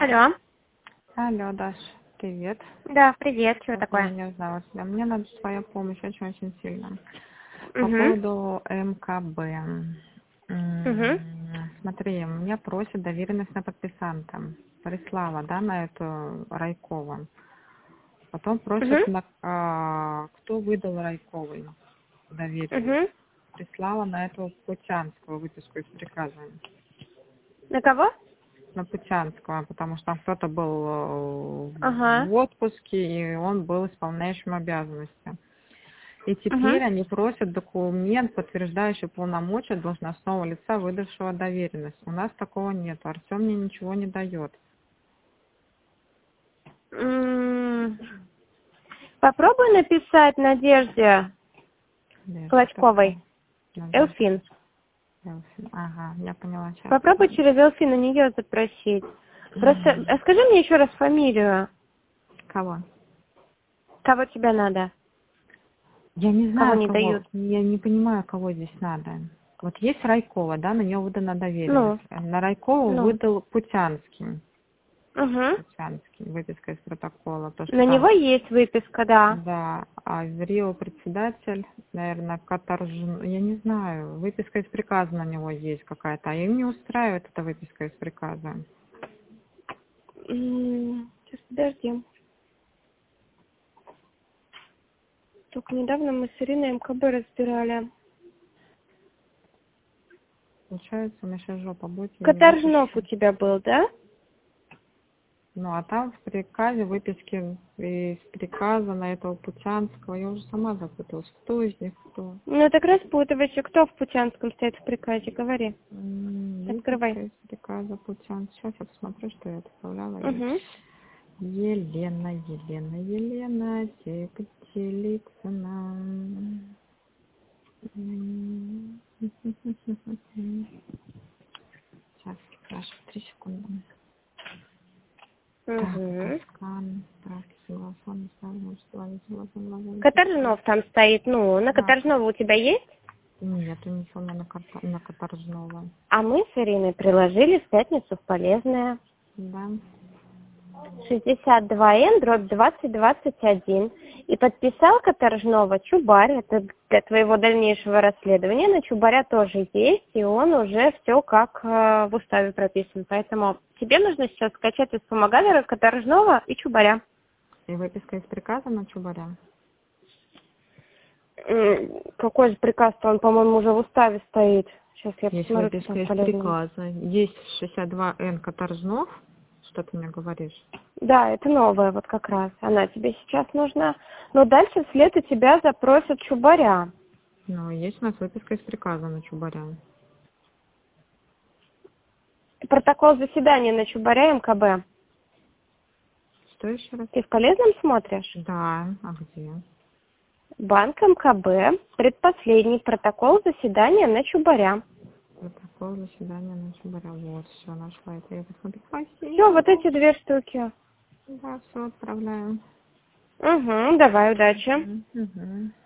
Алло. Алло, Даш, привет. Да, привет. Что Вот такое? я не узнала тебя. Мне надо твоя помощь очень сильно. По Угу. поводу МКБ. Угу. Смотри, меня просят доверенность на подписанта. Прислала, да, на эту Райкова. Потом Угу. просят, кто выдал Райковой доверенность. Угу. Прислала на эту Путянского выписку из приказа. На кого? На Путянского, потому что там кто-то был Ага. в отпуске, и он был исполняющим обязанности. И Угу. теперь они просят документ, подтверждающий полномочия должностного лица, выдавшего доверенность. У нас такого нет. Артем мне ничего не дает. Попробуй написать Надежде Клочковой. Надежда. Элфин. Ага, я поняла. Сейчас. Попробуй через Элфин у нее запросить. Просто скажи мне еще раз фамилию. Кого? Кого тебе надо? Я не Кого знаю, не кого. дают? Я не понимаю, кого здесь надо. Вот есть Райкова, да, на нее выдана доверенность. Ну. На Райкова Ну. выдал Путянский. Угу. Путянский, выписка из протокола. То, что На там, него есть выписка, да. да, а Рио председатель, наверное, Катаржин, я не знаю, выписка из приказа на него есть какая-то, а им не устраивает эта выписка из приказа. Сейчас, подожди. Только недавно мы с Ириной МКБ разбирали. Получается, у меня сейчас жопа будет, я не Каторжнов у вытащу. тебя был, да? Ну, а там в приказе выписки из приказа на этого Путянского, я уже сама запуталась, кто из них кто. Ну, так распутывайся. Кто в Путянском стоит в приказе? Говори. Выписка Открывай. из приказа Путянского. Сейчас я посмотрю, что я отправляла. Угу. Елена Телицына. Сейчас, Саша, 3 секунды. Так, Угу. скан, справки, согласование, ставлю, согласование. Каторжнов там стоит. Ну, на Да. Каторжнова у тебя есть? Нет, ничего на Каторжного. А мы с Ириной приложили в пятницу в полезное. Да. 62Н, дробь 2021. И подписал Каторжнова Чубарь. Это для твоего дальнейшего расследования. На Чубаря тоже есть, и он уже все как в уставе прописан. Поэтому тебе нужно сейчас скачать из вспомогатора Каторжнова и Чубаря. И выписка из приказа на Чубаря. Какой же приказ-то? Он, по-моему, уже в уставе стоит. Сейчас я Есть посмотрю, что выписка там из полезно. приказа. Есть 62Н Каторжнов. Что ты мне говоришь? Да, это новая вот как раз. Она тебе сейчас нужна. Но дальше вслед у тебя запросят Чубаря. Ну, есть у нас выписка из приказа на Чубаря. Протокол заседания на Чубаря МКБ. Что еще раз? Ты в полезном смотришь? Да, а где? Банк МКБ. Предпоследний протокол заседания на Чубаря. Протокол заседания на Чубаря. Вот, все, нашла это. Я посмотрю. Все, вот Спасибо. эти две штуки. Да, все, отправляю. Угу, давай, удачи. Угу.